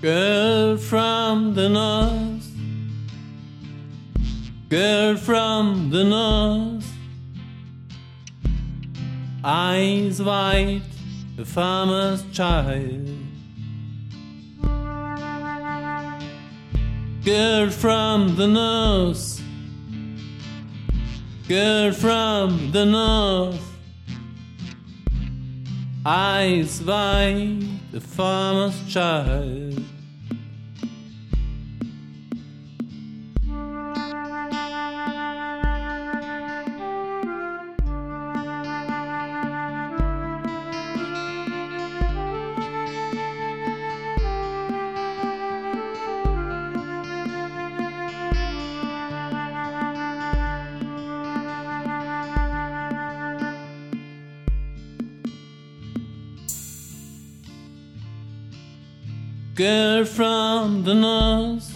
Girl from the north, girl from the north, eyes white, a farmer's child. Girl from the north, girl from the north, eyes white, a farmer's child. Girl from the north,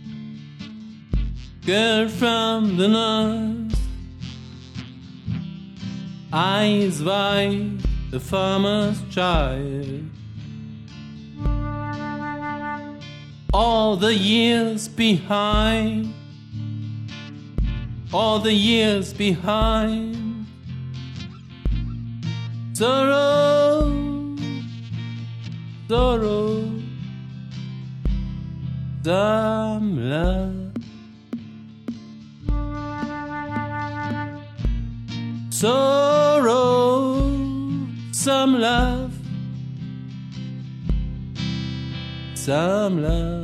girl from the north, eyes white, the farmer's child. All the years behind, all the years behind, sorrow, sorrow, some love, sorrow, some love, some love.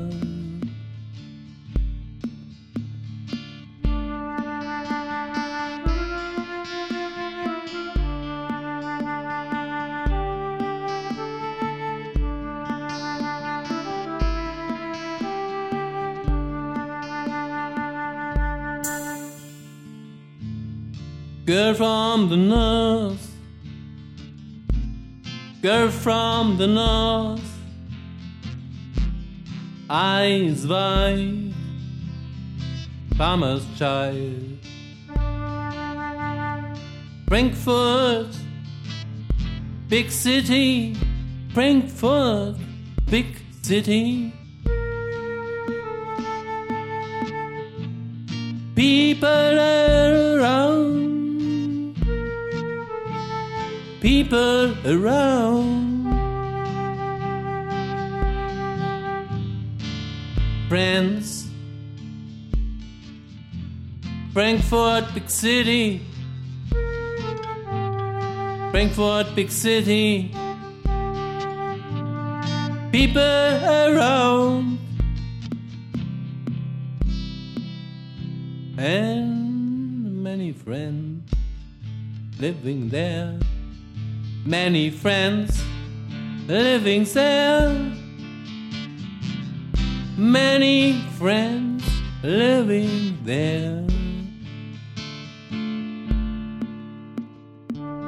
Girl from the north, girl from the north, eyes wide, farmer's child. Frankfurt, big city, Frankfurt, big city. People around, people around. Friends, Frankfurt, big city, Frankfurt, big city. People around, and many friends living there. Many friends living there. Many friends living there.